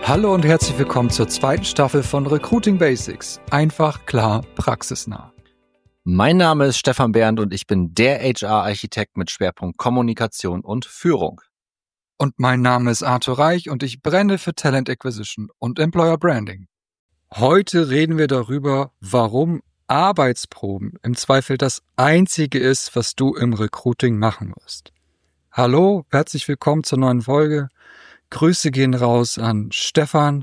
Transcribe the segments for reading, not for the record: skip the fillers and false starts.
Hallo und herzlich willkommen zur zweiten Staffel von Recruiting Basics. Einfach, klar, praxisnah. Mein Name ist Stefan Bernd und ich bin der HR-Architekt mit Schwerpunkt Kommunikation und Führung. Und mein Name ist Arthur Reich und ich brenne für Talent Acquisition und Employer Branding. Heute reden wir darüber, warum Arbeitsproben im Zweifel das Einzige ist, was du im Recruiting machen musst. Hallo, herzlich willkommen zur neuen Folge. Grüße gehen raus an Stefan.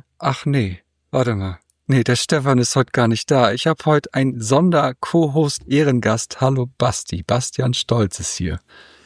Der Stefan ist heute gar nicht da. Ich habe heute einen Sonder-Co-Host-Ehrengast. Hallo Basti. Bastian Stolz ist hier.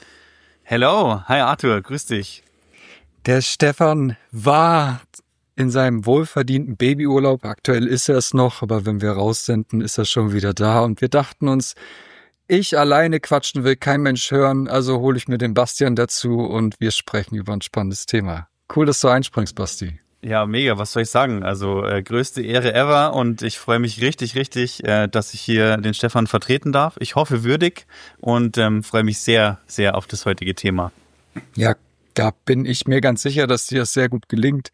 Hello, hi Arthur, grüß dich. Der Stefan war in seinem wohlverdienten Babyurlaub. Aktuell ist er es noch, aber wenn wir raussenden, ist er schon wieder da. Und wir dachten uns, ich alleine quatschen will kein Mensch hören, also hole ich mir den Bastian dazu und wir sprechen über ein spannendes Thema. Cool, dass du einspringst, Basti. Ja, mega, was soll ich sagen? Also größte Ehre ever und ich freue mich richtig, dass ich hier den Stefan vertreten darf. Ich hoffe würdig und freue mich sehr, sehr auf das heutige Thema. Ja, da bin ich mir ganz sicher, dass dir das sehr gut gelingt.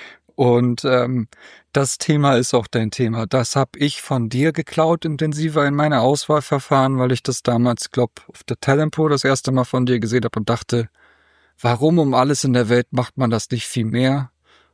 Und das Thema ist auch dein Thema. Das habe ich von dir geklaut, intensiver in meine Auswahlverfahren, weil ich das damals, auf der Talentpool das erste Mal von dir gesehen habe und dachte, warum um alles in der Welt macht man das nicht viel mehr?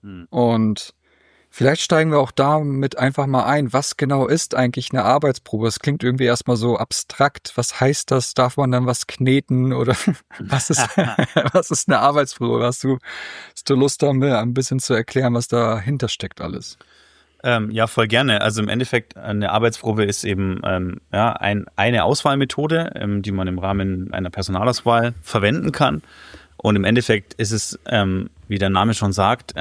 Und vielleicht steigen wir auch damit einfach mal ein. Was genau ist eigentlich eine Arbeitsprobe? Es klingt irgendwie erstmal so abstrakt. Was heißt das? Darf man dann was kneten? Oder was ist eine Arbeitsprobe? Hast du Lust, da mir ein bisschen zu erklären, was dahinter steckt alles? Ja, voll gerne. Also im Endeffekt, eine Arbeitsprobe ist eben eine Auswahlmethode, die man im Rahmen einer Personalauswahl verwenden kann. Und im Endeffekt ist es, wie der Name schon sagt,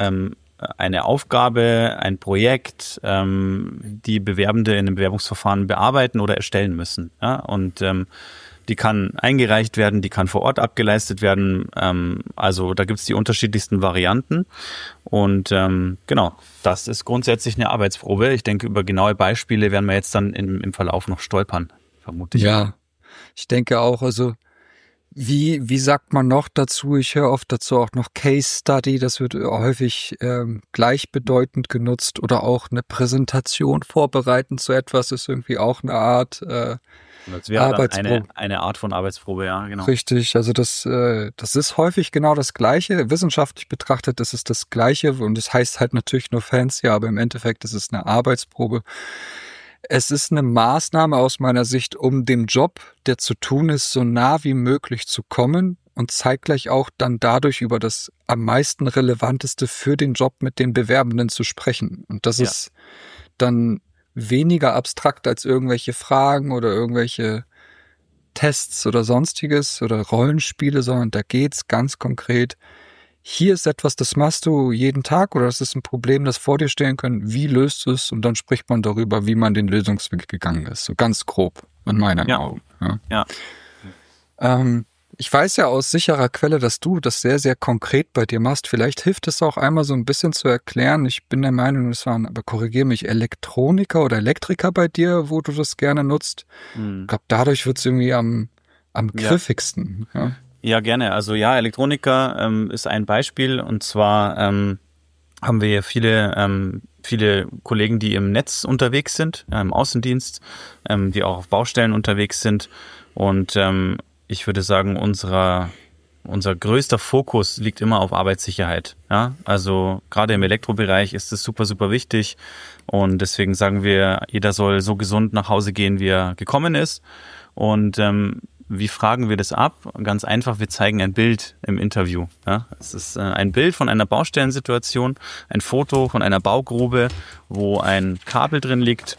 eine Aufgabe, ein Projekt, die Bewerbende in einem Bewerbungsverfahren bearbeiten oder erstellen müssen. Ja? Und die kann eingereicht werden, die kann vor Ort abgeleistet werden. Also da gibt's die unterschiedlichsten Varianten. Und genau, das ist grundsätzlich eine Arbeitsprobe. Ich denke, über genaue Beispiele werden wir jetzt dann im Verlauf noch stolpern, vermute ich. Ja, ich denke auch, also Wie sagt man noch dazu? Ich höre oft dazu auch noch Case Study, das wird häufig gleichbedeutend genutzt, oder auch eine Präsentation vorbereiten zu etwas ist irgendwie auch eine Art das wäre Arbeitsprobe. Eine Art von Arbeitsprobe, ja, genau. Richtig, also das ist häufig genau das Gleiche. Wissenschaftlich betrachtet ist es das Gleiche und es heißt halt natürlich nur fancy, aber im Endeffekt ist es eine Arbeitsprobe. Es ist eine Maßnahme aus meiner Sicht, um dem Job, der zu tun ist, so nah wie möglich zu kommen und zeitgleich auch dann dadurch über das am meisten Relevanteste für den Job mit den Bewerbenden zu sprechen. Und das ist dann weniger abstrakt als irgendwelche Fragen oder irgendwelche Tests oder sonstiges oder Rollenspiele, sondern da geht's ganz konkret. Hier ist etwas, das machst du jeden Tag oder das ist ein Problem, das vor dir stehen können. Wie löst du es? Und dann spricht man darüber, wie man den Lösungsweg gegangen ist. So ganz grob, in meinen Augen. Ja. Ich weiß ja aus sicherer Quelle, dass du das sehr, sehr konkret bei dir machst. Vielleicht hilft es auch einmal so ein bisschen zu erklären. Ich bin der Meinung, es waren, aber korrigiere mich, Elektroniker oder Elektriker bei dir, wo du das gerne nutzt. Ich glaube, dadurch wird es irgendwie am griffigsten. Ja. Ja, gerne. Also ja, Elektroniker ist ein Beispiel und zwar haben wir hier viele Kollegen, die im Netz unterwegs sind, im Außendienst, die auch auf Baustellen unterwegs sind und ich würde sagen, unser größter Fokus liegt immer auf Arbeitssicherheit. Ja? Also gerade im Elektrobereich ist es super, super wichtig und deswegen sagen wir, jeder soll so gesund nach Hause gehen, wie er gekommen ist und wie fragen wir das ab? Ganz einfach, wir zeigen ein Bild im Interview. Ja? Es ist ein Bild von einer Baustellensituation, ein Foto von einer Baugrube, wo ein Kabel drin liegt.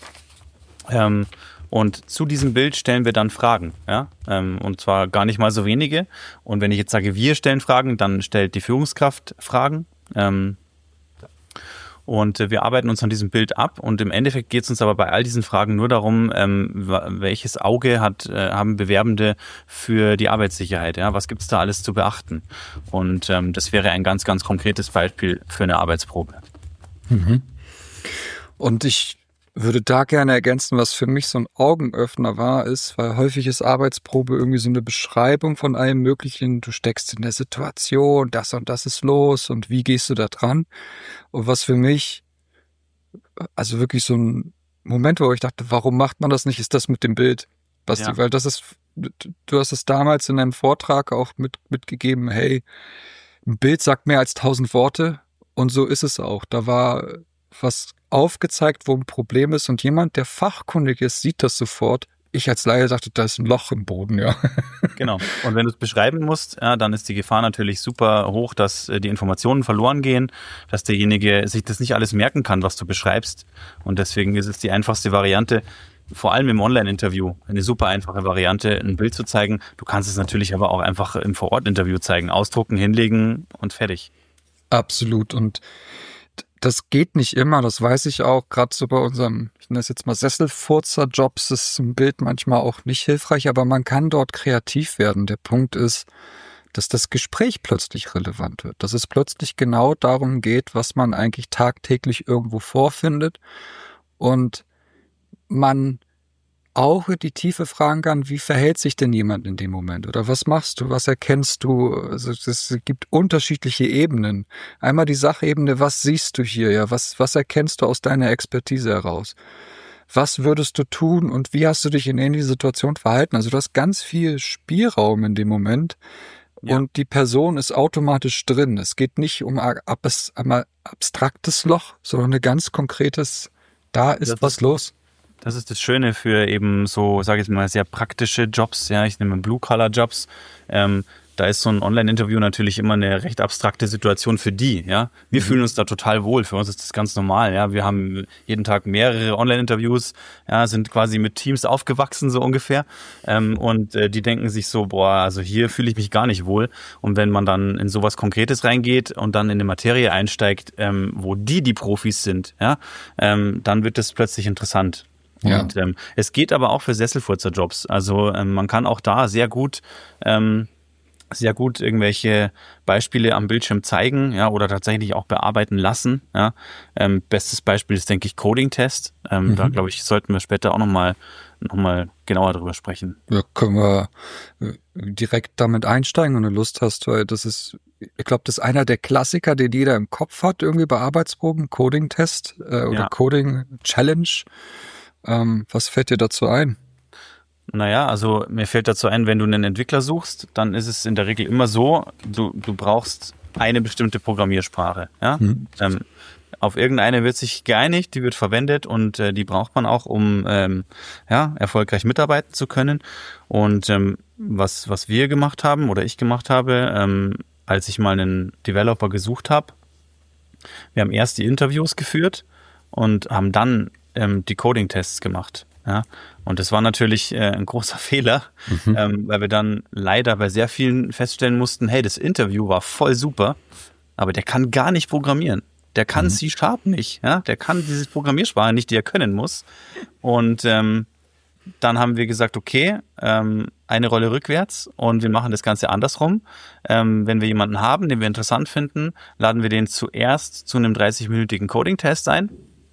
Und zu diesem Bild stellen wir dann Fragen. Ja? Und zwar gar nicht mal so wenige. Und wenn ich jetzt sage, wir stellen Fragen, dann stellt die Führungskraft Fragen. Und wir arbeiten uns an diesem Bild ab und im Endeffekt geht es uns aber bei all diesen Fragen nur darum, welches Auge haben Bewerbende für die Arbeitssicherheit. Ja? Was gibt es da alles zu beachten? Und das wäre ein ganz, ganz konkretes Beispiel für eine Arbeitsprobe. Und ich würde da gerne ergänzen, was für mich so ein Augenöffner war, ist, weil häufig ist Arbeitsprobe irgendwie so eine Beschreibung von allem Möglichen. Du steckst in der Situation, das und das ist los und wie gehst du da dran? Und was für mich, also wirklich so ein Moment, wo ich dachte, warum macht man das nicht, ist das mit dem Bild, Basti, Ja. weil das ist, du hast es damals in einem Vortrag auch mitgegeben, hey, ein Bild sagt mehr als 1000 Worte und so ist es auch. Da war was aufgezeigt, wo ein Problem ist und jemand, der fachkundig ist, sieht das sofort. Ich als Laie dachte, da ist ein Loch im Boden, ja. Genau. Und wenn du es beschreiben musst, ja, dann ist die Gefahr natürlich super hoch, dass die Informationen verloren gehen, dass derjenige sich das nicht alles merken kann, was du beschreibst. Und deswegen ist es die einfachste Variante, vor allem im Online-Interview, eine super einfache Variante, ein Bild zu zeigen. Du kannst es natürlich aber auch einfach im Vor-Ort-Interview zeigen. Ausdrucken, hinlegen und fertig. Absolut. Und das geht nicht immer, das weiß ich auch, gerade so bei unserem, ich nenne das jetzt mal Sesselfurzer-Jobs, ist ein Bild manchmal auch nicht hilfreich, aber man kann dort kreativ werden. Der Punkt ist, dass das Gespräch plötzlich relevant wird, dass es plötzlich genau darum geht, was man eigentlich tagtäglich irgendwo vorfindet und man auch in die Tiefe fragen kann, wie verhält sich denn jemand in dem Moment? Oder was machst du? Was erkennst du? Also es gibt unterschiedliche Ebenen. Einmal die Sachebene, was siehst du hier? Ja, was erkennst du aus deiner Expertise heraus? Was würdest du tun und wie hast du dich in ähnlicher Situation verhalten? Also du hast ganz viel Spielraum in dem Moment und die Person ist automatisch drin. Es geht nicht um ein abstraktes Loch, sondern ein ganz konkretes, da ist was los. Das ist das Schöne für eben so, sage ich mal, sehr praktische Jobs. Ja, ich nehme Blue-Collar-Jobs. Da ist so ein Online-Interview natürlich immer eine recht abstrakte Situation für die. Ja, wir fühlen uns da total wohl. Für uns ist das ganz normal. Ja, wir haben jeden Tag mehrere Online-Interviews. Ja, sind quasi mit Teams aufgewachsen so ungefähr. Und die denken sich so, boah, also hier fühle ich mich gar nicht wohl. Und wenn man dann in sowas Konkretes reingeht und dann in eine Materie einsteigt, wo die Profis sind, ja, dann wird das plötzlich interessant. Ja. Und es geht aber auch für Sesselfurzer-Jobs. Also man kann auch da sehr gut irgendwelche Beispiele am Bildschirm zeigen, ja, oder tatsächlich auch bearbeiten lassen. Ja. Bestes Beispiel ist, denke ich, Coding-Test. Da, glaube ich, sollten wir später auch noch mal genauer drüber sprechen. Ja, können wir direkt damit einsteigen, wenn du Lust hast, weil das ist, ich glaube, das ist einer der Klassiker, den jeder im Kopf hat, irgendwie bei Arbeitsproben, Coding-Test oder Coding-Challenge. Was fällt dir dazu ein? Naja, also mir fällt dazu ein, wenn du einen Entwickler suchst, dann ist es in der Regel immer so, du brauchst eine bestimmte Programmiersprache. Ja? Auf irgendeine wird sich geeinigt, die wird verwendet und die braucht man auch, um erfolgreich mitarbeiten zu können. Und was wir gemacht haben oder ich gemacht habe, als ich mal einen Developer gesucht habe, wir haben erst die Interviews geführt und haben dann die Coding-Tests gemacht. Ja, und das war natürlich ein großer Fehler, weil wir dann leider bei sehr vielen feststellen mussten, hey, das Interview war voll super, aber der kann gar nicht programmieren. Der kann C# nicht, ja, der kann diese Programmiersprache nicht, die er können muss. Und dann haben wir gesagt, okay, eine Rolle rückwärts und wir machen das Ganze andersrum. Wenn wir jemanden haben, den wir interessant finden, laden wir den zuerst zu einem 30-minütigen Coding-Test ein.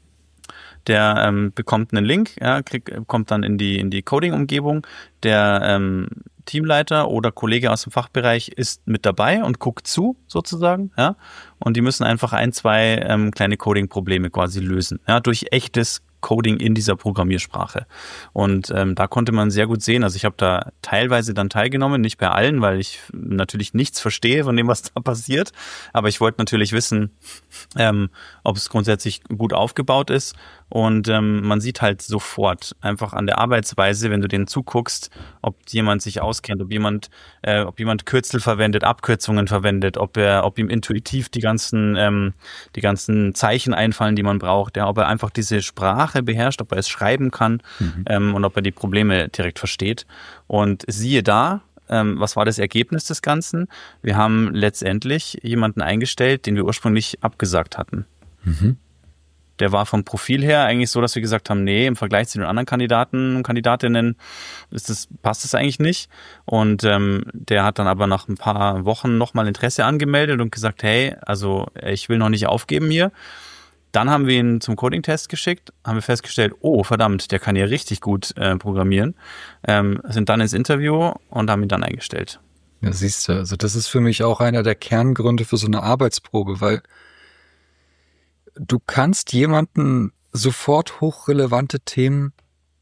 Der bekommt einen Link, ja, kommt dann in die Coding-Umgebung. Der Teamleiter oder Kollege aus dem Fachbereich ist mit dabei und guckt zu, sozusagen. Ja, und die müssen einfach 1-2 kleine Coding-Probleme quasi lösen, ja, durch echtes Coding in dieser Programmiersprache. Und da konnte man sehr gut sehen, also ich habe da teilweise dann teilgenommen, nicht bei allen, weil ich natürlich nichts verstehe von dem, was da passiert. Aber ich wollte natürlich wissen, ob es grundsätzlich gut aufgebaut ist. Und man sieht halt sofort einfach an der Arbeitsweise, wenn du denen zuguckst, ob jemand sich auskennt, ob jemand Kürzel verwendet, Abkürzungen verwendet, ob ihm intuitiv die ganzen Zeichen einfallen, die man braucht, ja, ob er einfach diese Sprache beherrscht, ob er es schreiben kann und ob er die Probleme direkt versteht. Und siehe da, was war das Ergebnis des Ganzen? Wir haben letztendlich jemanden eingestellt, den wir ursprünglich abgesagt hatten. Der war vom Profil her eigentlich so, dass wir gesagt haben, nee, im Vergleich zu den anderen Kandidaten und Kandidatinnen passt das eigentlich nicht. Und der hat dann aber nach ein paar Wochen nochmal Interesse angemeldet und gesagt, hey, also ich will noch nicht aufgeben hier. Dann haben wir ihn zum Coding-Test geschickt, haben wir festgestellt, oh verdammt, der kann ja richtig gut programmieren, sind dann ins Interview und haben ihn dann eingestellt. Ja, siehst du, also das ist für mich auch einer der Kerngründe für so eine Arbeitsprobe, weil du kannst jemanden sofort hochrelevante Themen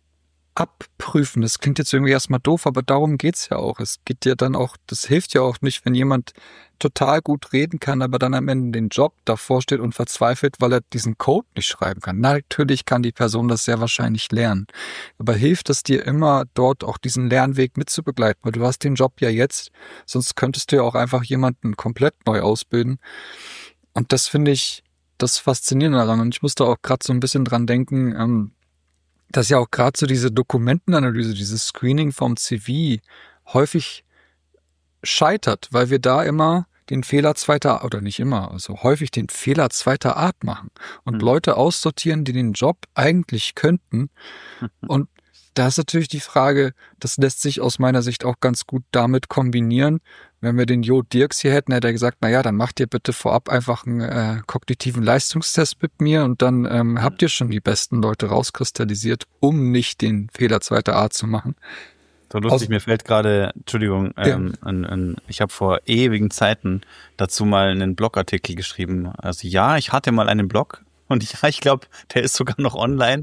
abprüfen. Das klingt jetzt irgendwie erstmal doof, aber darum geht's ja auch. Es geht ja dann auch, das hilft ja auch nicht, wenn jemand total gut reden kann, aber dann am Ende den Job davor steht und verzweifelt, weil er diesen Code nicht schreiben kann. Natürlich kann die Person das sehr wahrscheinlich lernen. Aber hilft es dir immer, dort auch diesen Lernweg mitzubegleiten? Weil du hast den Job ja jetzt, sonst könntest du ja auch einfach jemanden komplett neu ausbilden. Und das finde ich das Faszinierende daran. Und ich musste auch gerade so ein bisschen dran denken, dass ja auch gerade so diese Dokumentenanalyse, dieses Screening vom CV häufig scheitert, weil wir da immer den Fehler zweiter, oder nicht immer, also häufig den Fehler zweiter Art machen und Leute aussortieren, die den Job eigentlich könnten. Und da ist natürlich die Frage, das lässt sich aus meiner Sicht auch ganz gut damit kombinieren. Wenn wir den Jo Dirks hier hätten, hätte er gesagt, naja, dann macht ihr bitte vorab einfach einen kognitiven Leistungstest mit mir und dann habt ihr schon die besten Leute rauskristallisiert, um nicht den Fehler zweiter Art zu machen. So lustig, mir fällt gerade, Entschuldigung, ich habe vor ewigen Zeiten dazu mal einen Blogartikel geschrieben. Also ja, ich hatte mal einen Blog. Und ich glaube, der ist sogar noch online.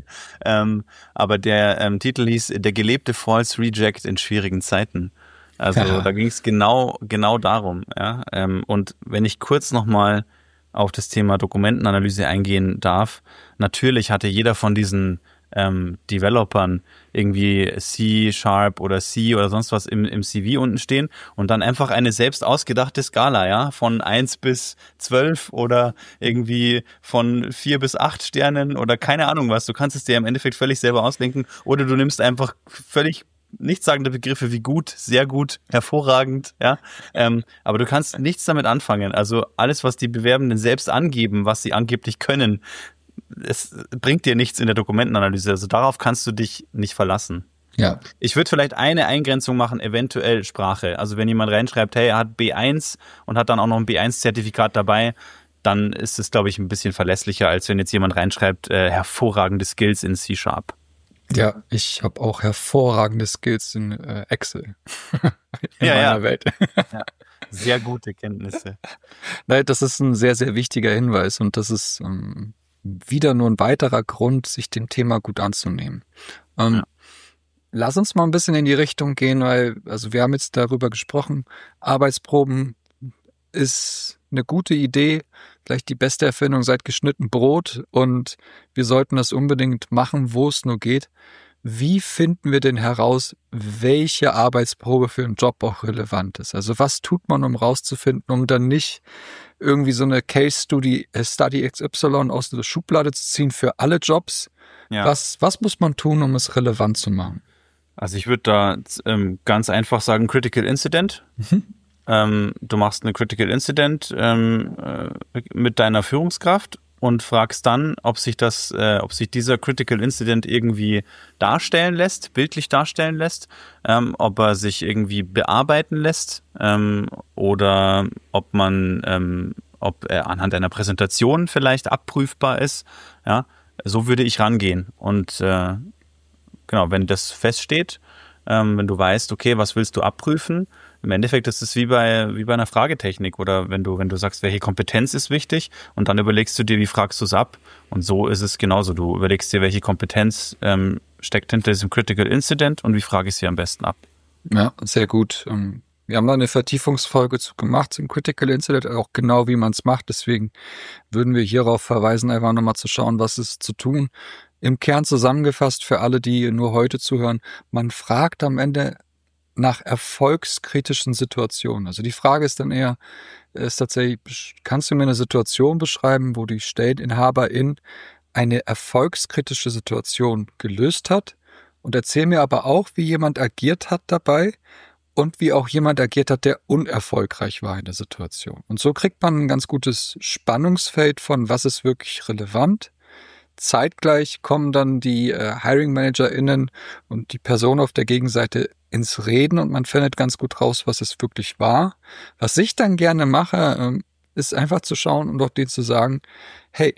Aber der Titel hieß Der gelebte False Reject in schwierigen Zeiten. Also da ging es genau darum. Ja? Und wenn ich kurz nochmal auf das Thema Dokumentenanalyse eingehen darf, natürlich hatte jeder von diesen Developern irgendwie C# oder C oder sonst was im CV unten stehen und dann einfach eine selbst ausgedachte Skala, ja, von 1 bis 12 oder irgendwie von 4 bis 8 Sternen oder keine Ahnung was. Du kannst es dir im Endeffekt völlig selber ausdenken oder du nimmst einfach völlig nichtssagende Begriffe wie gut, sehr gut, hervorragend, ja, aber du kannst nichts damit anfangen. Also alles, was die Bewerbenden selbst angeben, was sie angeblich können, es bringt dir nichts in der Dokumentenanalyse. Also darauf kannst du dich nicht verlassen. Ja. Ich würde vielleicht eine Eingrenzung machen, eventuell Sprache. Also wenn jemand reinschreibt, hey, er hat B1 und hat dann auch noch ein B1-Zertifikat dabei, dann ist es, glaube ich, ein bisschen verlässlicher, als wenn jetzt jemand reinschreibt, hervorragende Skills in C#. Ja, ich habe auch hervorragende Skills in Excel in Ja, meiner Welt. Ja. Sehr gute Kenntnisse. Nein, das ist ein sehr, sehr wichtiger Hinweis und das ist wieder nur ein weiterer Grund, sich dem Thema gut anzunehmen. Lass uns mal ein bisschen in die Richtung gehen, weil, also wir haben jetzt darüber gesprochen, Arbeitsproben ist eine gute Idee, vielleicht die beste Erfindung seit geschnitten Brot und wir sollten das unbedingt machen, wo es nur geht. Wie finden wir denn heraus, welche Arbeitsprobe für einen Job auch relevant ist? Also was tut man, um rauszufinden, um dann nicht irgendwie so eine Case-Study XY aus der Schublade zu ziehen für alle Jobs? Ja. Was muss man tun, um es relevant zu machen? Also ich würde da ganz einfach sagen, Critical Incident. Du machst eine Critical Incident mit deiner Führungskraft und fragst dann, ob sich dieser Critical Incident irgendwie darstellen lässt, bildlich darstellen lässt, ob er sich irgendwie bearbeiten lässt oder ob er anhand einer Präsentation vielleicht abprüfbar ist. Ja, so würde ich rangehen. Und genau, wenn das feststeht, wenn du weißt, okay, was willst du abprüfen? Im Endeffekt ist es wie bei einer Fragetechnik oder wenn du sagst, welche Kompetenz ist wichtig und dann überlegst du dir, wie fragst du es ab? Und so ist es genauso. Du überlegst dir, welche Kompetenz steckt hinter diesem Critical Incident und wie frage ich sie am besten ab? Ja, sehr gut. Wir haben da eine Vertiefungsfolge zu gemacht zum Critical Incident, auch genau wie man es macht. Deswegen würden wir hierauf verweisen, einfach nochmal zu schauen, was ist zu tun. Im Kern zusammengefasst für alle, die nur heute zuhören, man fragt am Ende nach erfolgskritischen Situationen. Also die Frage ist dann eher, tatsächlich, kannst du mir eine Situation beschreiben, wo die Stelleninhaberin eine erfolgskritische Situation gelöst hat? Und erzähl mir aber auch, wie jemand agiert hat dabei und wie auch jemand agiert hat, der unerfolgreich war in der Situation. Und so kriegt man ein ganz gutes Spannungsfeld von, was ist wirklich relevant. Zeitgleich kommen dann die Hiring ManagerInnen und die Person auf der Gegenseite ins Reden und man findet ganz gut raus, was es wirklich war. Was ich dann gerne mache, ist einfach zu schauen und auch denen zu sagen, hey,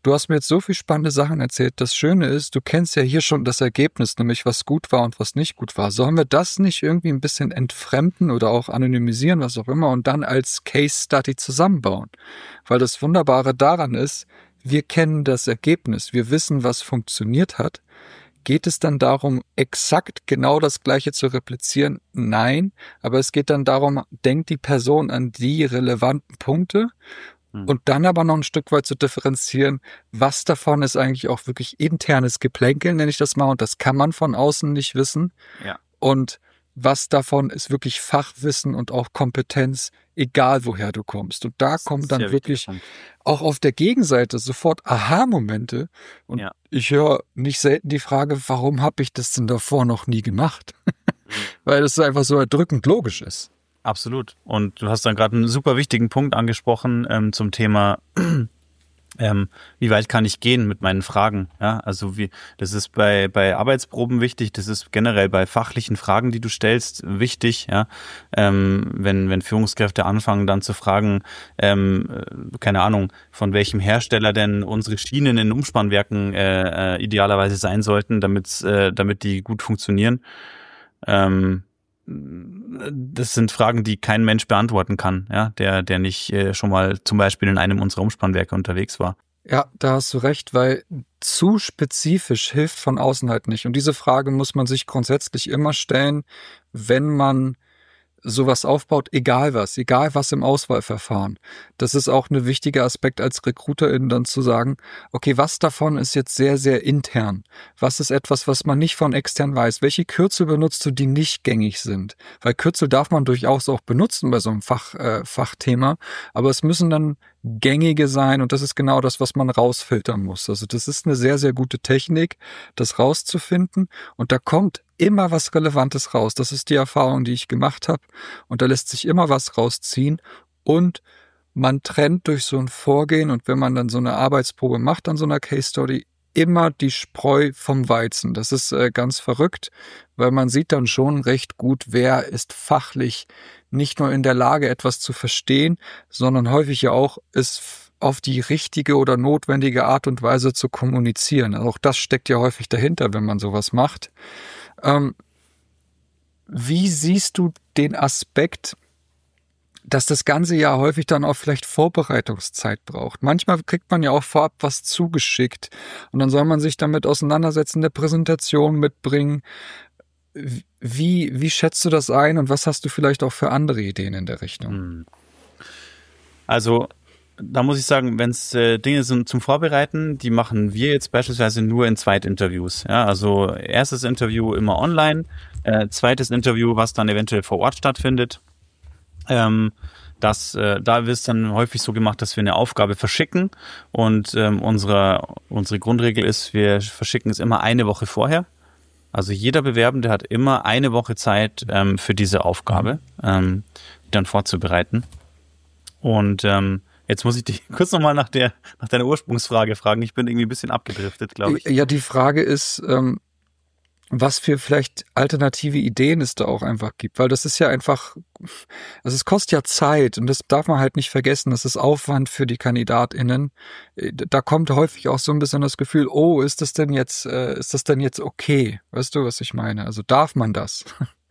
Du hast mir jetzt so viel spannende Sachen erzählt. Das Schöne ist, du kennst ja hier schon das Ergebnis, nämlich was gut war und was nicht gut war. Sollen wir das nicht irgendwie ein bisschen entfremden oder auch anonymisieren, was auch immer, und dann als Case Study zusammenbauen? Weil das Wunderbare daran ist, wir kennen das Ergebnis, wir wissen, was funktioniert hat. Geht es dann darum, exakt genau das Gleiche zu replizieren? Nein, aber es geht dann darum, denkt die Person an die relevanten Punkte und dann aber noch ein Stück weit zu differenzieren, was davon ist eigentlich auch wirklich internes Geplänkel, nenne ich das mal, und das kann man von außen nicht wissen. Ja. Und was davon ist wirklich Fachwissen und auch Kompetenz, egal woher du kommst. Und da kommen dann wirklich auch auf der Gegenseite sofort Aha-Momente. Und ich höre nicht selten die Frage, warum habe ich das denn davor noch nie gemacht? Weil das einfach so erdrückend logisch ist. Absolut. Und du hast dann gerade einen super wichtigen Punkt angesprochen zum Thema wie weit kann ich gehen mit meinen Fragen? Ja, also das ist bei Arbeitsproben wichtig, das ist generell bei fachlichen Fragen, die du stellst, wichtig, ja. Wenn Führungskräfte anfangen, dann zu fragen, keine Ahnung, von welchem Hersteller denn unsere Schienen in Umspannwerken idealerweise sein sollten, damit die gut funktionieren. Das sind Fragen, die kein Mensch beantworten kann, ja, der nicht schon mal zum Beispiel in einem unserer Umspannwerke unterwegs war. Ja, da hast du recht, weil zu spezifisch hilft von außen halt nicht. Und diese Frage muss man sich grundsätzlich immer stellen, wenn man sowas aufbaut, egal was im Auswahlverfahren. Das ist auch ein wichtiger Aspekt als Recruiterin dann zu sagen, okay, was davon ist jetzt sehr, sehr intern? Was ist etwas, was man nicht von extern weiß? Welche Kürzel benutzt du, die nicht gängig sind? Weil Kürzel darf man durchaus auch benutzen bei so einem Fachthema, aber es müssen dann gängige sein und das ist genau das, was man rausfiltern muss. Also das ist eine sehr, sehr gute Technik, das rauszufinden und da kommt immer was Relevantes raus. Das ist die Erfahrung, die ich gemacht habe und da lässt sich immer was rausziehen und man trennt durch so ein Vorgehen und wenn man dann so eine Arbeitsprobe macht an so einer Case Study, immer die Spreu vom Weizen. Das ist ganz verrückt, weil man sieht dann schon recht gut, wer ist fachlich nicht nur in der Lage, etwas zu verstehen, sondern häufig ja auch es auf die richtige oder notwendige Art und Weise zu kommunizieren. Auch das steckt ja häufig dahinter, wenn man sowas macht. Wie siehst du den Aspekt, dass das ganze Jahr häufig dann auch vielleicht Vorbereitungszeit braucht? Manchmal kriegt man ja auch vorab was zugeschickt und dann soll man sich damit auseinandersetzen, eine Präsentation mitbringen. Wie schätzt du das ein und was hast du vielleicht auch für andere Ideen in der Richtung? Also da muss ich sagen, wenn es Dinge sind zum Vorbereiten, die machen wir jetzt beispielsweise nur in Zweitinterviews. Ja, also erstes Interview immer online, zweites Interview, was dann eventuell vor Ort stattfindet. Da wird es dann häufig so gemacht, dass wir eine Aufgabe verschicken und unsere Grundregel ist, wir verschicken es immer eine Woche vorher. Also jeder Bewerbende hat immer eine Woche Zeit für diese Aufgabe, die dann vorzubereiten. Und jetzt muss ich dich kurz nochmal nach deiner Ursprungsfrage fragen. Ich bin irgendwie ein bisschen abgedriftet, glaube ich. Ja, die Frage ist, was für vielleicht alternative Ideen es da auch einfach gibt. Weil das ist ja einfach, also es kostet ja Zeit und das darf man halt nicht vergessen. Das ist Aufwand für die KandidatInnen. Da kommt häufig auch so ein bisschen das Gefühl, oh, ist das denn jetzt okay? Weißt du, was ich meine? Also darf man das?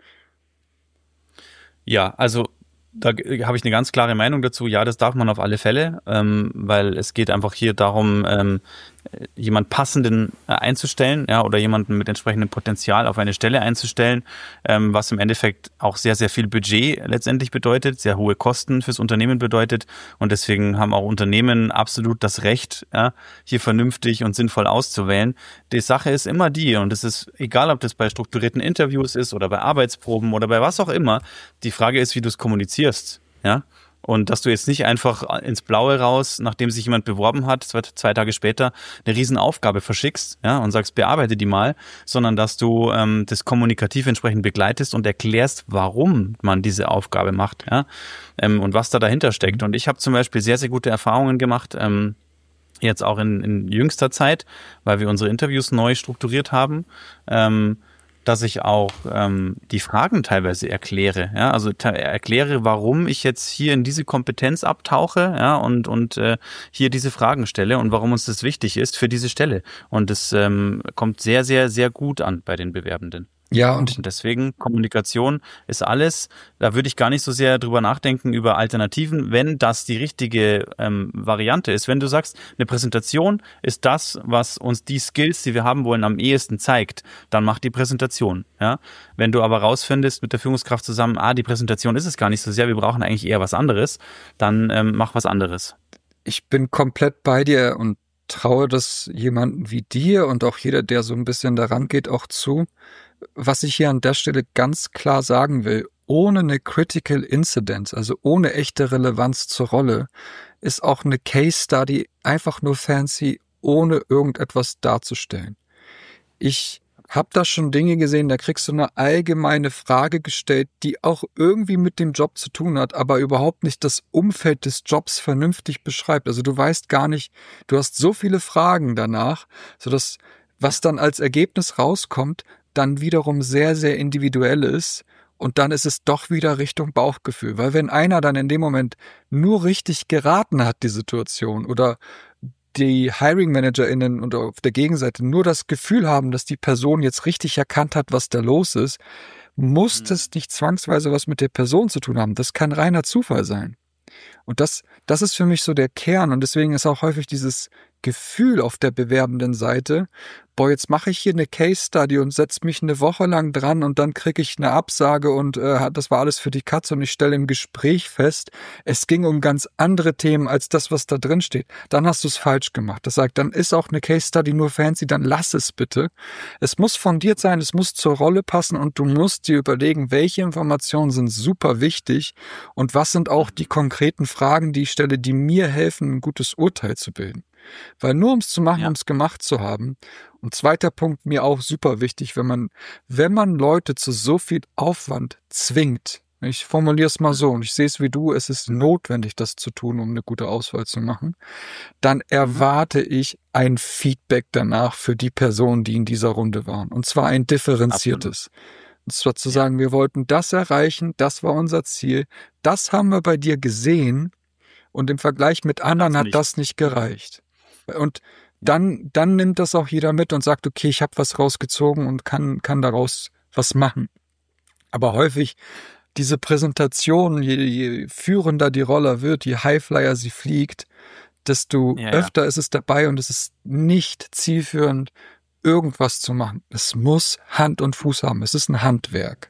Ja, also da habe ich eine ganz klare Meinung dazu. Ja, das darf man auf alle Fälle, weil es geht einfach hier darum, jemand Passenden einzustellen, ja, oder jemanden mit entsprechendem Potenzial auf eine Stelle einzustellen, was im Endeffekt auch sehr, sehr viel Budget letztendlich bedeutet, sehr hohe Kosten fürs Unternehmen bedeutet und deswegen haben auch Unternehmen absolut das Recht, ja, hier vernünftig und sinnvoll auszuwählen. Die Sache ist immer die, und es ist egal, ob das bei strukturierten Interviews ist oder bei Arbeitsproben oder bei was auch immer, die Frage ist, wie du es kommunizierst, ja. Und dass du jetzt nicht einfach ins Blaue raus, nachdem sich jemand beworben hat, 2 Tage später eine Riesenaufgabe verschickst, ja, und sagst, bearbeite die mal, sondern dass du das kommunikativ entsprechend begleitest und erklärst, warum man diese Aufgabe macht, ja, und was da dahinter steckt. Und ich habe zum Beispiel sehr, sehr gute Erfahrungen gemacht, jetzt auch in jüngster Zeit, weil wir unsere Interviews neu strukturiert haben. dass ich auch die Fragen teilweise erkläre. Ja, also erkläre, warum ich jetzt hier in diese Kompetenz abtauche, ja, und hier diese Fragen stelle und warum uns das wichtig ist für diese Stelle. Und das kommt sehr, sehr, sehr gut an bei den Bewerbenden. Ja, und deswegen Kommunikation ist alles. Da würde ich gar nicht so sehr drüber nachdenken über Alternativen, wenn das die richtige Variante ist. Wenn du sagst, eine Präsentation ist das, was uns die Skills, die wir haben wollen, am ehesten zeigt, dann mach die Präsentation. Ja? Wenn du aber rausfindest mit der Führungskraft zusammen, die Präsentation ist es gar nicht so sehr, wir brauchen eigentlich eher was anderes, dann mach was anderes. Ich bin komplett bei dir und traue das jemanden wie dir und auch jeder, der so ein bisschen daran geht, auch zu. Was ich hier an der Stelle ganz klar sagen will, ohne eine Critical Incident, also ohne echte Relevanz zur Rolle, ist auch eine Case Study einfach nur fancy, ohne irgendetwas darzustellen. Ich habe da schon Dinge gesehen, da kriegst du eine allgemeine Frage gestellt, die auch irgendwie mit dem Job zu tun hat, aber überhaupt nicht das Umfeld des Jobs vernünftig beschreibt. Also du weißt gar nicht, du hast so viele Fragen danach, sodass was dann als Ergebnis rauskommt, dann wiederum sehr, sehr individuell ist und dann ist es doch wieder Richtung Bauchgefühl. Weil wenn einer dann in dem Moment nur richtig geraten hat, die Situation, oder die Hiring-ManagerInnen und auf der Gegenseite nur das Gefühl haben, dass die Person jetzt richtig erkannt hat, was da los ist, muss das nicht zwangsweise was mit der Person zu tun haben. Das kann reiner Zufall sein. Und das ist für mich so der Kern und deswegen ist auch häufig dieses Gefühl auf der bewerbenden Seite, boah, jetzt mache ich hier eine Case Study und setze mich eine Woche lang dran und dann kriege ich eine Absage und das war alles für die Katz und ich stelle im Gespräch fest, es ging um ganz andere Themen als das, was da drin steht. Dann hast du es falsch gemacht. Das sagt, dann ist auch eine Case Study nur fancy, dann lass es bitte. Es muss fundiert sein, es muss zur Rolle passen und du musst dir überlegen, welche Informationen sind super wichtig und was sind auch die konkreten Fragen, die ich stelle, die mir helfen, ein gutes Urteil zu bilden. Weil nur um es zu machen, um es gemacht zu haben. Und zweiter Punkt, mir auch super wichtig, wenn man Leute zu so viel Aufwand zwingt, ich formuliere es mal so und ich sehe es wie du, es ist notwendig, das zu tun, um eine gute Auswahl zu machen, dann erwarte ich ein Feedback danach für die Personen, die in dieser Runde waren. Und zwar ein differenziertes. Absolut. Und zwar zu sagen, wir wollten das erreichen, das war unser Ziel, das haben wir bei dir gesehen und im Vergleich mit anderen hat das nicht gereicht. Und dann nimmt das auch jeder mit und sagt, okay, ich habe was rausgezogen und kann daraus was machen. Aber häufig diese Präsentation, je führender die Rolle wird, je Highflyer sie fliegt, desto öfter ist es dabei und es ist nicht zielführend, irgendwas zu machen. Es muss Hand und Fuß haben. Es ist ein Handwerk.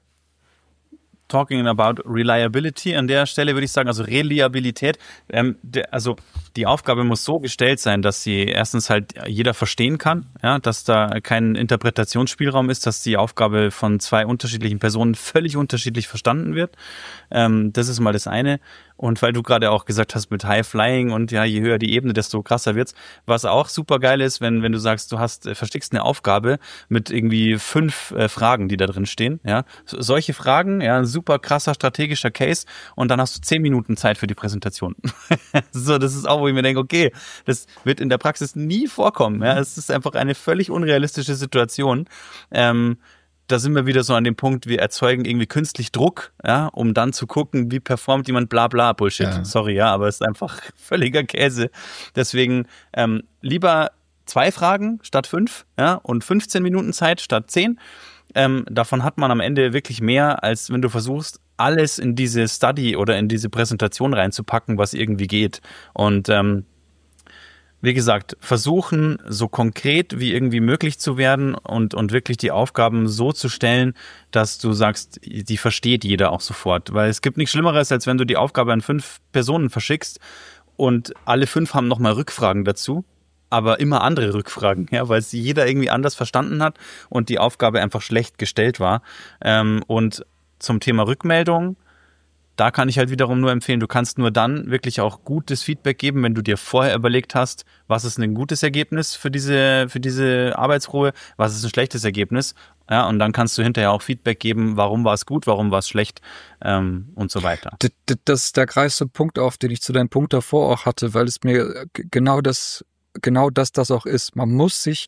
Talking about reliability, an der Stelle würde ich sagen, also Reliabilität, also die Aufgabe muss so gestellt sein, dass sie erstens halt jeder verstehen kann, ja, dass da kein Interpretationsspielraum ist, dass die Aufgabe von zwei unterschiedlichen Personen völlig unterschiedlich verstanden wird. Das ist mal das eine. Und weil du gerade auch gesagt hast mit High Flying und ja, je höher die Ebene, desto krasser wird's. Was auch super geil ist, wenn du sagst, du versteckst eine Aufgabe mit irgendwie 5 Fragen, die da drin stehen, ja. Solche Fragen, ja, ein super krasser strategischer Case und dann hast du 10 Minuten Zeit für die Präsentation. So, das ist auch, wo ich mir denke, okay, das wird in der Praxis nie vorkommen, ja. Es ist einfach eine völlig unrealistische Situation. Da sind wir wieder so an dem Punkt, wir erzeugen irgendwie künstlich Druck, ja, um dann zu gucken, wie performt jemand, bla bla, Bullshit. Ja. Sorry, ja, aber es ist einfach völliger Käse. Deswegen lieber 2 Fragen statt 5, ja, und 15 Minuten Zeit statt 10. Davon hat man am Ende wirklich mehr, als wenn du versuchst, alles in diese Study oder in diese Präsentation reinzupacken, was irgendwie geht. Und wie gesagt, versuchen, so konkret wie irgendwie möglich zu werden und wirklich die Aufgaben so zu stellen, dass du sagst, die versteht jeder auch sofort. Weil es gibt nichts Schlimmeres, als wenn du die Aufgabe an 5 Personen verschickst und alle 5 haben nochmal Rückfragen dazu, aber immer andere Rückfragen, ja, weil es jeder irgendwie anders verstanden hat und die Aufgabe einfach schlecht gestellt war. Und zum Thema Rückmeldung, da kann ich halt wiederum nur empfehlen, du kannst nur dann wirklich auch gutes Feedback geben, wenn du dir vorher überlegt hast, was ist ein gutes Ergebnis für diese Arbeitsprobe, was ist ein schlechtes Ergebnis. Ja, und dann kannst du hinterher auch Feedback geben, warum war es gut, warum war es schlecht und so weiter. Da greifst du einen Punkt auf, den ich zu deinem Punkt davor auch hatte, weil es mir genau das auch ist. Man muss sich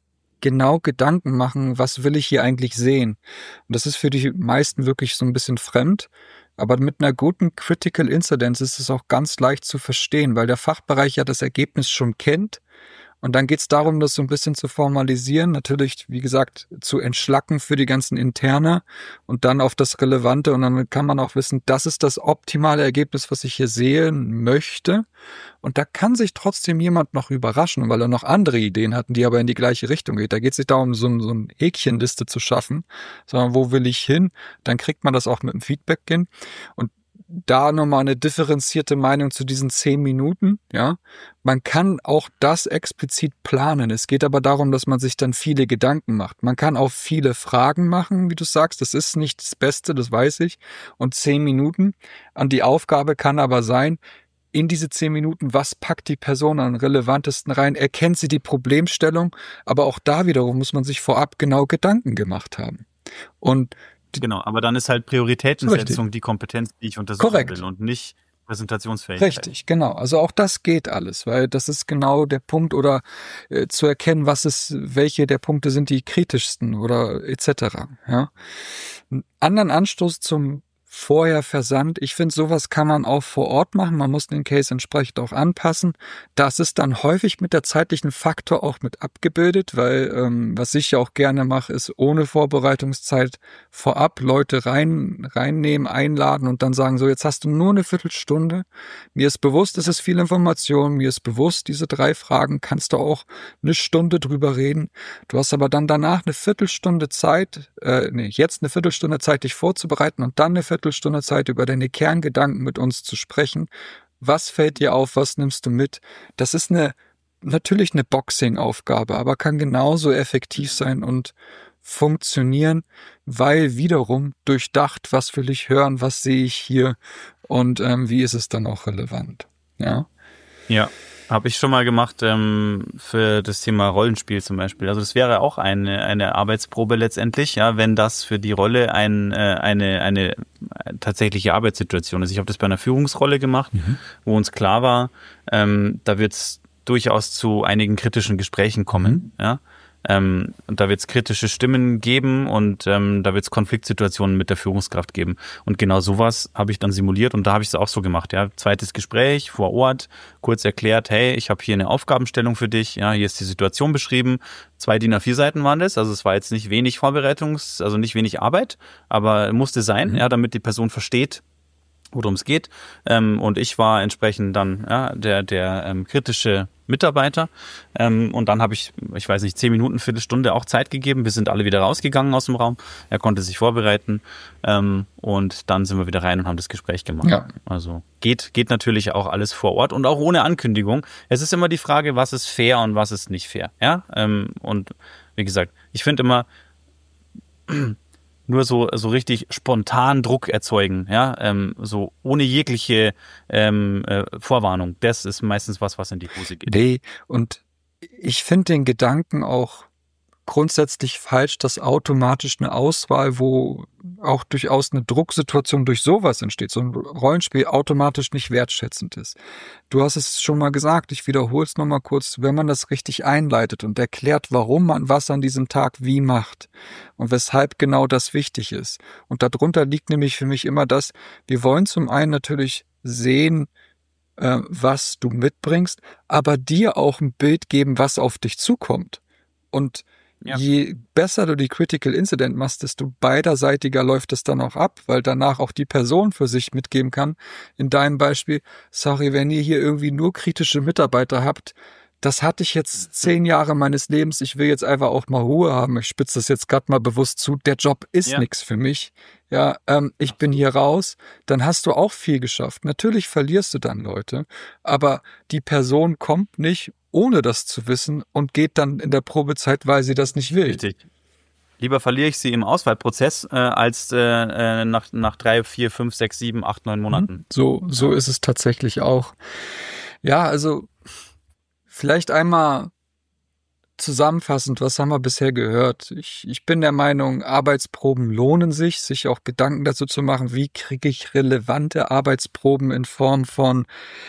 genau Gedanken machen, was will ich hier eigentlich sehen? Und das ist für die meisten wirklich so ein bisschen fremd. Aber mit einer guten Critical Incidence ist es auch ganz leicht zu verstehen, weil der Fachbereich ja das Ergebnis schon kennt. Und dann geht es darum, das so ein bisschen zu formalisieren, natürlich, wie gesagt, zu entschlacken für die ganzen Interner und dann auf das Relevante. Und dann kann man auch wissen, das ist das optimale Ergebnis, was ich hier sehen möchte. Und da kann sich trotzdem jemand noch überraschen, weil er noch andere Ideen hatten, die aber in die gleiche Richtung geht. Da geht es nicht darum, so eine Häkchenliste zu schaffen, sondern wo will ich hin? Dann kriegt man das auch mit dem Feedback hin. Und da nochmal eine differenzierte Meinung zu diesen 10 Minuten, ja. Man kann auch das explizit planen. Es geht aber darum, dass man sich dann viele Gedanken macht. Man kann auch viele Fragen machen, wie du sagst. Das ist nicht das Beste, das weiß ich. Und 10 Minuten an die Aufgabe kann aber sein, in diese 10 Minuten, was packt die Person am relevantesten rein? Erkennt sie die Problemstellung? Aber auch da wiederum muss man sich vorab genau Gedanken gemacht haben. Und genau, aber dann ist halt Prioritätensetzung die Kompetenz, die ich untersuchen will und nicht Präsentationsfähigkeit. Richtig, genau. Also auch das geht alles, weil das ist genau der Punkt oder zu erkennen, welche der Punkte sind die kritischsten oder etc. Ja. Einen anderen Anstoß zum Vorher-Versand. Ich finde, sowas kann man auch vor Ort machen. Man muss den Case entsprechend auch anpassen. Das ist dann häufig mit der zeitlichen Faktor auch mit abgebildet, weil was ich ja auch gerne mache, ist ohne Vorbereitungszeit vorab Leute reinnehmen, einladen und dann sagen, so jetzt hast du nur eine Viertelstunde. Mir ist bewusst, es ist viel Information. Mir ist bewusst, diese 3 Fragen kannst du auch eine Stunde drüber reden. Du hast aber dann danach eine Viertelstunde Zeit, jetzt eine Viertelstunde Zeit, dich vorzubereiten und dann eine Viertelstunde Zeit, über deine Kerngedanken mit uns zu sprechen. Was fällt dir auf? Was nimmst du mit? Das ist natürlich eine Boxing-Aufgabe, aber kann genauso effektiv sein und funktionieren, weil wiederum durchdacht, was will ich hören, was sehe ich hier und wie ist es dann auch relevant. Ja. Ja. Habe ich schon mal gemacht für das Thema Rollenspiel zum Beispiel. Also das wäre auch eine Arbeitsprobe letztendlich, ja, wenn das für die Rolle eine tatsächliche Arbeitssituation ist. Ich habe das bei einer Führungsrolle gemacht, wo uns klar war, da wird es durchaus zu einigen kritischen Gesprächen kommen, ja. Und da wird es kritische Stimmen geben und da wird es Konfliktsituationen mit der Führungskraft geben. Und genau sowas habe ich dann simuliert und da habe ich es auch so gemacht. Ja, zweites Gespräch vor Ort, kurz erklärt, hey, ich habe hier eine Aufgabenstellung für dich. Ja, hier ist die Situation beschrieben. 2 DIN A4 Seiten waren das. Also es war jetzt nicht wenig also nicht wenig Arbeit, aber musste sein, ja, damit die Person versteht, worum es geht. Und ich war entsprechend dann der kritische Mitarbeiter. Und dann habe ich weiß nicht, 10 Minuten, Viertelstunde auch Zeit gegeben. Wir sind alle wieder rausgegangen aus dem Raum. Er konnte sich vorbereiten. Und dann sind wir wieder rein und haben das Gespräch gemacht. Ja. Also geht natürlich auch alles vor Ort und auch ohne Ankündigung. Es ist immer die Frage, was ist fair und was ist nicht fair. Ja? Und wie gesagt, ich finde immer, nur so richtig spontan Druck erzeugen, ja, so ohne jegliche Vorwarnung. Das ist meistens was in die Hose geht. Nee, und ich finde den Gedanken auch grundsätzlich falsch, dass automatisch eine Auswahl, wo auch durchaus eine Drucksituation durch sowas entsteht, so ein Rollenspiel automatisch nicht wertschätzend ist. Du hast es schon mal gesagt, ich wiederhole es nochmal kurz, wenn man das richtig einleitet und erklärt, warum man was an diesem Tag wie macht und weshalb genau das wichtig ist. Und darunter liegt nämlich für mich immer das, wir wollen zum einen natürlich sehen, was du mitbringst, aber dir auch ein Bild geben, was auf dich zukommt. Und je besser du die Critical Incident machst, desto beiderseitiger läuft es dann auch ab, weil danach auch die Person für sich mitgeben kann. In deinem Beispiel, sorry, wenn ihr hier irgendwie nur kritische Mitarbeiter habt, das hatte ich jetzt 10 Jahre meines Lebens, ich will jetzt einfach auch mal Ruhe haben, ich spitze das jetzt gerade mal bewusst zu, der Job ist nichts für mich, ja, ich bin hier raus, dann hast du auch viel geschafft. Natürlich verlierst du dann Leute, aber die Person kommt nicht, ohne das zu wissen und geht dann in der Probezeit, weil sie das nicht will. Richtig. Lieber verliere ich sie im Auswahlprozess als nach 3, 4, 5, 6, 7, 8, 9 Monaten. So ist es tatsächlich auch. Ja, also vielleicht einmal zusammenfassend, was haben wir bisher gehört? Ich bin der Meinung, Arbeitsproben lohnen sich auch Gedanken dazu zu machen, wie kriege ich relevante Arbeitsproben in Form von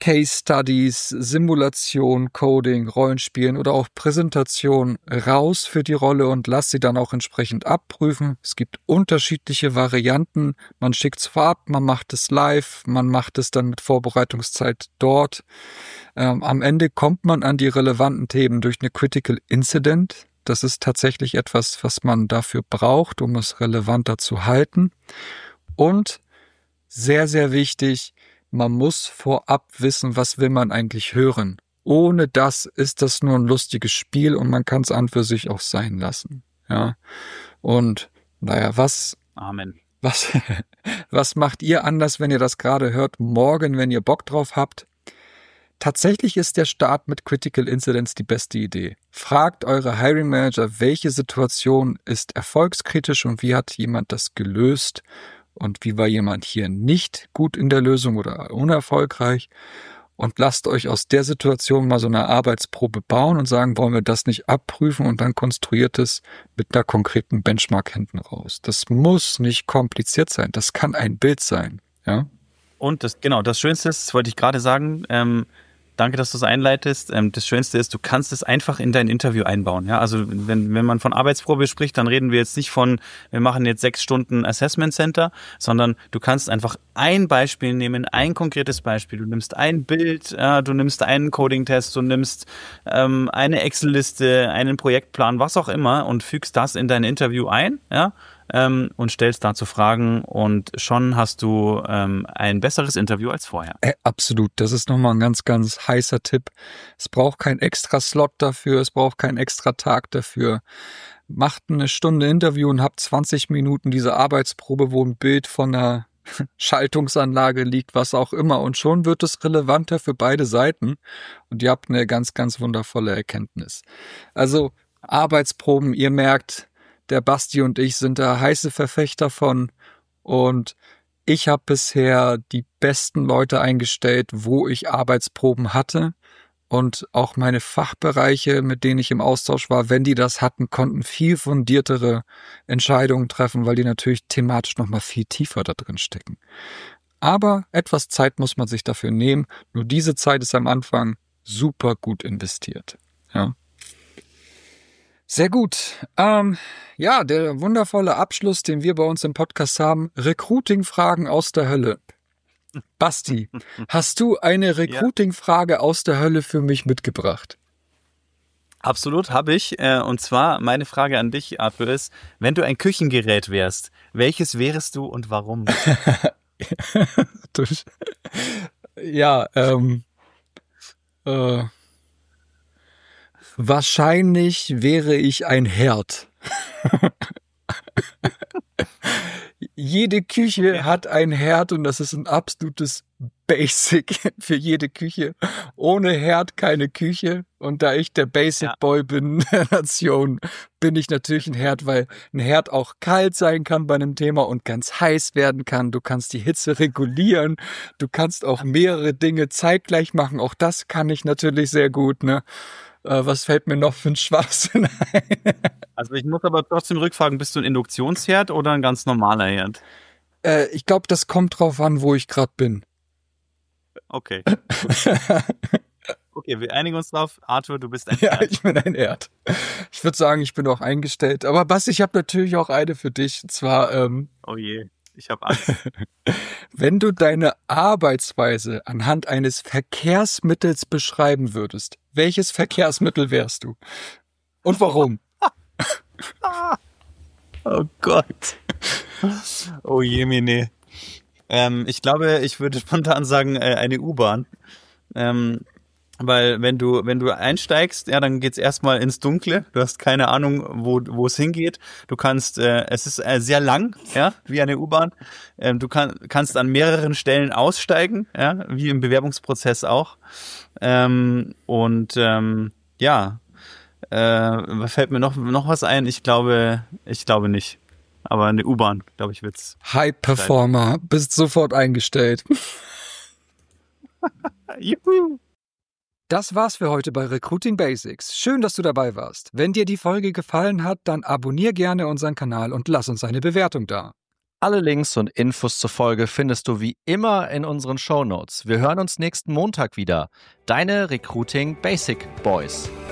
Case Studies, Simulation, Coding, Rollenspielen oder auch Präsentation raus für die Rolle und lass sie dann auch entsprechend abprüfen. Es gibt unterschiedliche Varianten. Man schickt es vorab, man macht es live, man macht es dann mit Vorbereitungszeit dort. Am Ende kommt man an die relevanten Themen durch eine Critical Incident. Das ist tatsächlich etwas, was man dafür braucht, um es relevanter zu halten. Und sehr, sehr wichtig, man muss vorab wissen, was will man eigentlich hören. Ohne das ist das nur ein lustiges Spiel und man kann es an für sich auch sein lassen. Ja. Und naja, Amen. Was macht ihr anders, wenn ihr das gerade hört, morgen, wenn ihr Bock drauf habt? Tatsächlich ist der Start mit Critical Incidents die beste Idee. Fragt eure Hiring Manager, welche Situation ist erfolgskritisch und wie hat jemand das gelöst? Und wie war jemand hier nicht gut in der Lösung oder unerfolgreich? Und lasst euch aus der Situation mal so eine Arbeitsprobe bauen und sagen, wollen wir das nicht abprüfen und dann konstruiert es mit einer konkreten Benchmark hinten raus. Das muss nicht kompliziert sein. Das kann ein Bild sein. Ja. Und das Schönste ist, das wollte ich gerade sagen, danke, dass du es einleitest. Das Schönste ist, du kannst es einfach in dein Interview einbauen. Ja, also wenn man von Arbeitsprobe spricht, dann reden wir jetzt nicht von, wir machen jetzt 6 Stunden Assessment Center, sondern du kannst einfach ein Beispiel nehmen, ein konkretes Beispiel. Du nimmst ein Bild, du nimmst einen Coding-Test, du nimmst eine Excel-Liste, einen Projektplan, was auch immer und fügst das in dein Interview ein, ja, und stellst dazu Fragen und schon hast du ein besseres Interview als vorher. Absolut, das ist nochmal ein ganz, ganz heißer Tipp. Es braucht kein extra Slot dafür, es braucht keinen extra Tag dafür. Macht eine Stunde Interview und habt 20 Minuten diese Arbeitsprobe, wo ein Bild von einer Schaltungsanlage liegt, was auch immer. Und schon wird es relevanter für beide Seiten und ihr habt eine ganz, ganz wundervolle Erkenntnis. Also Arbeitsproben, ihr merkt, der Basti und ich sind da heiße Verfechter von und ich habe bisher die besten Leute eingestellt, wo ich Arbeitsproben hatte und auch meine Fachbereiche, mit denen ich im Austausch war, wenn die das hatten, konnten viel fundiertere Entscheidungen treffen, weil die natürlich thematisch nochmal viel tiefer da drin stecken. Aber etwas Zeit muss man sich dafür nehmen. Nur diese Zeit ist am Anfang super gut investiert. Ja. Sehr gut. Ja, der wundervolle Abschluss, den wir bei uns im Podcast haben, Recruiting-Fragen aus der Hölle. Basti, hast du eine Recruiting-Frage aus der Hölle für mich mitgebracht? Absolut, habe ich. Und zwar meine Frage an dich, Arthur, ist, wenn du ein Küchengerät wärst, welches wärst du und warum? Ja, wahrscheinlich wäre ich ein Herd. Jede Küche hat einen Herd und das ist ein absolutes Basic für jede Küche. Ohne Herd keine Küche. Und da ich der Basic Boy bin der Nation, bin ich natürlich ein Herd, weil ein Herd auch kalt sein kann bei einem Thema und ganz heiß werden kann. Du kannst die Hitze regulieren. Du kannst auch mehrere Dinge zeitgleich machen. Auch das kann ich natürlich sehr gut, ne? Was fällt mir noch für ein Schwachsinn ein? Also ich muss aber trotzdem rückfragen, bist du ein Induktionsherd oder ein ganz normaler Herd? Ich glaube, das kommt drauf an, wo ich gerade bin. Okay. Okay, wir einigen uns drauf. Arthur, du bist ein Herd. Ja, ich bin ein Herd. Ich würde sagen, ich bin auch eingestellt. Aber Basti, ich habe natürlich auch eine für dich. Und zwar, oh je, ich habe Angst. Wenn du deine Arbeitsweise anhand eines Verkehrsmittels beschreiben würdest, welches Verkehrsmittel wärst du? Und warum? Oh Gott. Oh je, Mine. Ich glaube, ich würde spontan sagen, eine U-Bahn. Weil wenn du einsteigst, ja, dann geht's erstmal ins Dunkle. Du hast keine Ahnung, wo es hingeht. Du kannst, es ist sehr lang, ja, wie eine U-Bahn. Du kannst an mehreren Stellen aussteigen, ja, wie im Bewerbungsprozess auch. Ja, fällt mir noch was ein? Ich glaube nicht. Aber eine U-Bahn, glaube ich, wird's. High Performer, bist sofort eingestellt. Juhu. Das war's für heute bei Recruiting Basics. Schön, dass du dabei warst. Wenn dir die Folge gefallen hat, dann abonnier gerne unseren Kanal und lass uns eine Bewertung da. Alle Links und Infos zur Folge findest du wie immer in unseren Shownotes. Wir hören uns nächsten Montag wieder. Deine Recruiting Basic Boys.